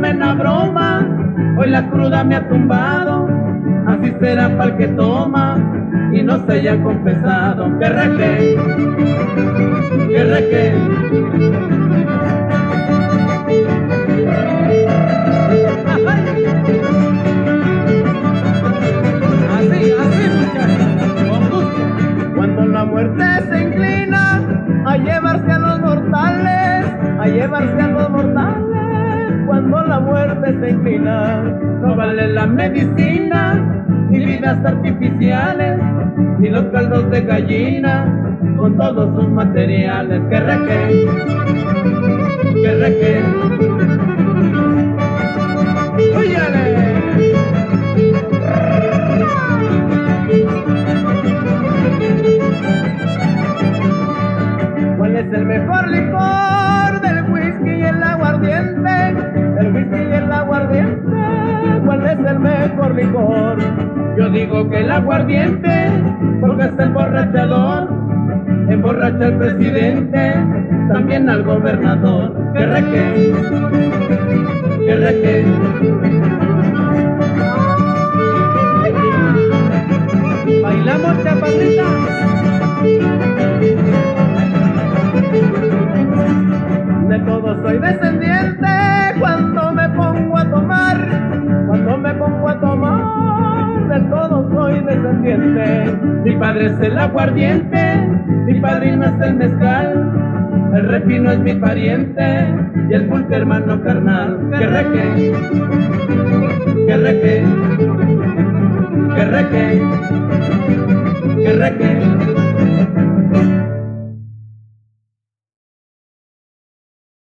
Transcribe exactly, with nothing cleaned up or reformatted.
buena broma, hoy la cruda me ha tumbado, así será pa'l que toma y no se haya confesado. Que reque, que reque. Así, así muchachos, con gusto. Cuando la muerte se inclina a llevarse a los mortales, a llevarse a los mortales, cuando la muerte se inclina, no vale la medicina, ni vidas artificiales, ni los caldos de gallina, con todos sus materiales. Que reque, que reque. ¡Óyale! ¿Cuál es el mejor licor del whisky y el aguardiente? Del whisky y el aguardiente, ¿cuál es el mejor licor? Yo digo que el aguardiente, porque es el borrachador, emborracha al presidente, también al gobernador. Que reque, que reque. Bailamos, chaparrita. De todos soy descendiente cuando me pongo a tomar, cuando me pongo a tomar, de todos soy descendiente. Mi padre es el aguardiente, mi padrino es el mezcal, el refino es mi pariente y el pulque hermano carnal. Que reque, que reque, que reque.